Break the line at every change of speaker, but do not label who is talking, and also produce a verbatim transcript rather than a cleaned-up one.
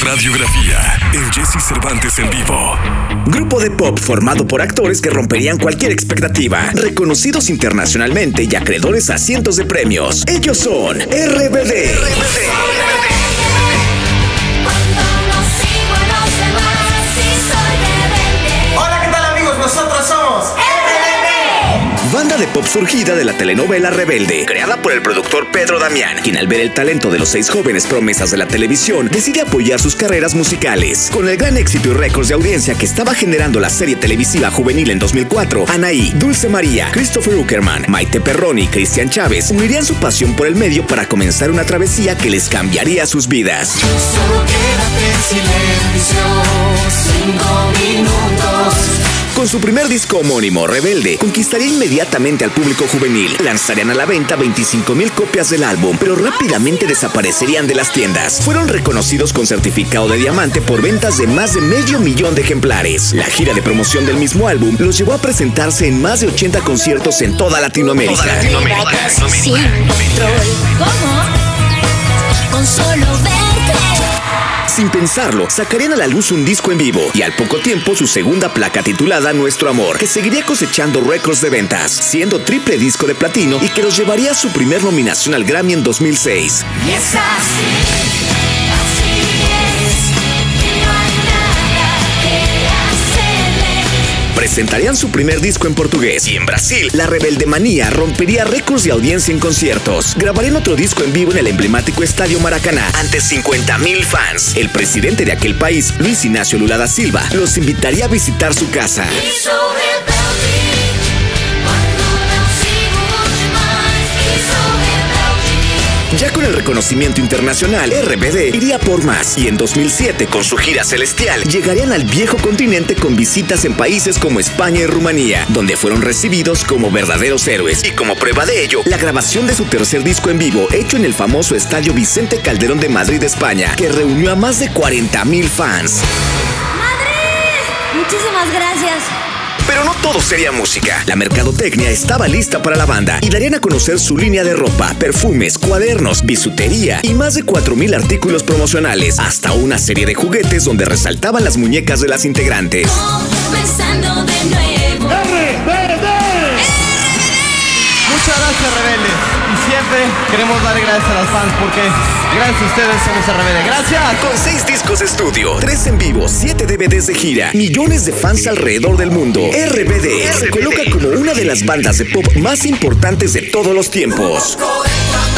Radiografía en Jesse Cervantes en vivo.
Grupo de pop formado por actores que romperían cualquier expectativa, reconocidos internacionalmente y acreedores a cientos de premios. Ellos son R B D.
Hola, ¿qué tal, amigos? Nosotros somos R B D.
Banda de pop surgida de la telenovela Rebelde, creada por el productor Pedro Damián, quien al ver el talento de los seis jóvenes promesas de la televisión, decide apoyar sus carreras musicales. Con el gran éxito y récords de audiencia que estaba generando la serie televisiva juvenil en dos mil cuatro, Anaí, Dulce María, Christopher Uckerman, Maite Perroni y Cristian Chávez unirían su pasión por el medio para comenzar una travesía que les cambiaría sus vidas.
Solo quédate en silencio, cinco minutos.
Con su primer disco homónimo, Rebelde, conquistaría inmediatamente al público juvenil. Lanzarían a la venta veinticinco mil copias del álbum, pero rápidamente desaparecerían de las tiendas. Fueron reconocidos con certificado de diamante por ventas de más de medio millón de ejemplares. La gira de promoción del mismo álbum los llevó a presentarse en más de ochenta conciertos en toda Latinoamérica.
Toda Latinoamérica. Sin control. ¿Cómo? Con solo verte.
Sin pensarlo, sacarían a la luz un disco en vivo y al poco tiempo su segunda placa titulada Nuestro Amor, que seguiría cosechando récords de ventas, siendo triple disco de platino y que los llevaría a su primer nominación al Grammy en dos mil seis.
Y es así, así es, y no hay nada que hacerle.
Presentarían su primer disco en portugués y en Brasil, la Rebelde Manía rompería récords de audiencia en conciertos. Grabarían otro disco en vivo en el emblemático Estadio Maracaná ante cincuenta mil fans. El presidente de aquel país, Luis Ignacio Lula da Silva, los invitaría a visitar su casa. Ya con el reconocimiento internacional, R B D iría por más y en dos mil siete, con su gira celestial, llegarían al viejo continente con visitas en países como España y Rumanía, donde fueron recibidos como verdaderos héroes. Y como prueba de ello, la grabación de su tercer disco en vivo, hecho en el famoso Estadio Vicente Calderón de Madrid, España, que reunió a más de cuarenta mil fans.
¡Madre! Muchísimas gracias.
Pero no todo sería música. La mercadotecnia estaba lista para la banda y darían a conocer su línea de ropa, perfumes, cuadernos, bisutería y más de cuatro mil artículos promocionales, hasta una serie de juguetes donde resaltaban las muñecas de las integrantes.
Comenzando de nuevo.
R B D. Muchas gracias, Rebelde. Y siempre queremos darle gracias a las fans porque gracias a ustedes somos R B D. Gracias.
Con seis discos de estudio, tres en vivo, siete D V Ds de gira, millones de fans alrededor del mundo, R B D se coloca como una de las bandas de pop más importantes de todos los tiempos.